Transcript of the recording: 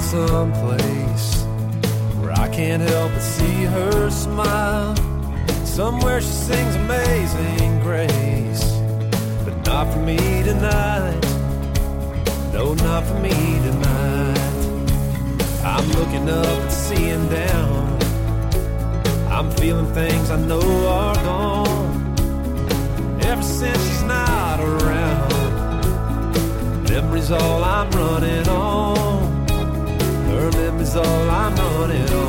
someplace where I can't help but see her smile. Somewhere she sings Amazing Grace, but not for me tonight. No, not for me tonight. I'm looking up and seeing down. I'm feeling things I know are gone. Ever since she's not around, memories all I'm running on. Her memories all I'm running on.